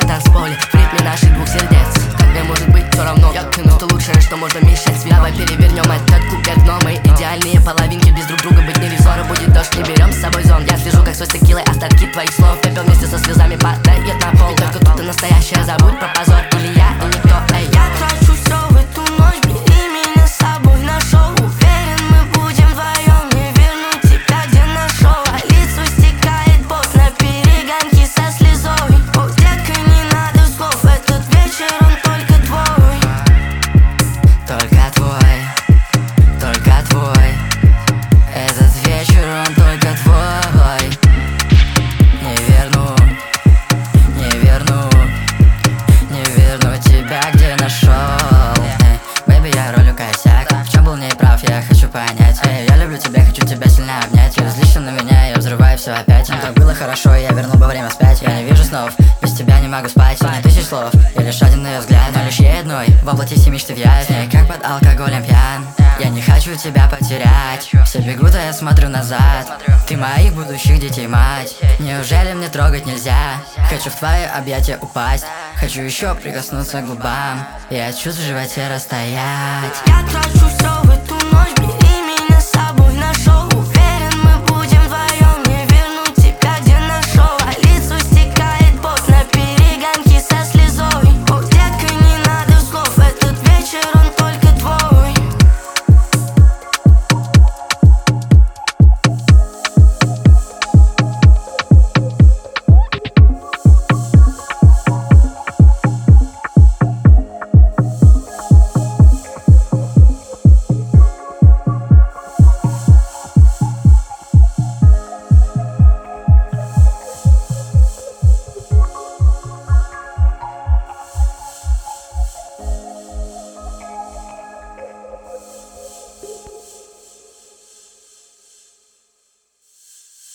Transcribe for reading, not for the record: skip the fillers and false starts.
танцполе, в ритме наших двух сердец. Как мне может быть все равно, я тяну, что лучшее, что можно мешать свет. Давай перевернем этот кубик дно, мы идеальные половинки, без друг друга быть нельзя. Скоро будет дождь, не берем с собой зон. Я слежу, как с текилой остатки твоих слов. Пепел вместе со слезами падает на пол. Только тут ты настоящая, забудь про позор. Или я, и никто, эй. Я трачу все в эту ночь, бери меня с собой на шоу. Уверен, мы будем вдвоем, не верну тебя, где нашел. По лицу стекает пот на перегонки со слезой. О, детка, не надо слов, этот вечер он только твой. Только твой, только твой. Этот вечер он только твой. Не верну, не верну, не верну тебя, где нашел. Бэйби, я ролю косяк. В чем был неправ, я хочу понять. Я люблю тебя, хочу тебя сильно обнять. Злишься на меня, я взрываю все опять. Так было хорошо, я вернул бы время вспять. Я не вижу снов, без тебя не могу спать. Сотни тысяч слов, и лишь один ее взгляд. Но лишь ей одной, воплотись и мечты в явь. Как под алкоголем пьян. Я не хочу тебя потерять. Все бегут, а я смотрю назад. Ты моих будущих детей мать. Неужели мне трогать нельзя? Хочу в твои объятия упасть. Хочу еще прикоснуться к губам и от чувств в животе расстоять. Я трачу